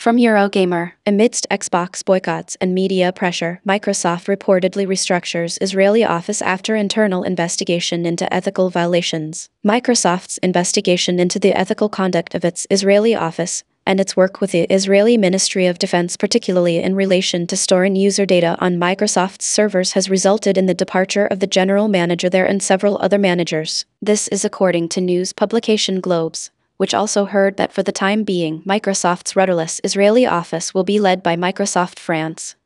From Eurogamer, amidst Xbox boycotts and media pressure, Microsoft reportedly restructures Israeli office after internal investigation into ethical violations. Microsoft's investigation into the ethical conduct of its Israeli office and its work with the Israeli Ministry of Defense, particularly in relation to storing user data on Microsoft's servers, has resulted in the departure of the general manager there and several other managers. This is according to news publication Globes, which also heard that for the time being, Microsoft's rudderless Israeli office will be led by Microsoft France.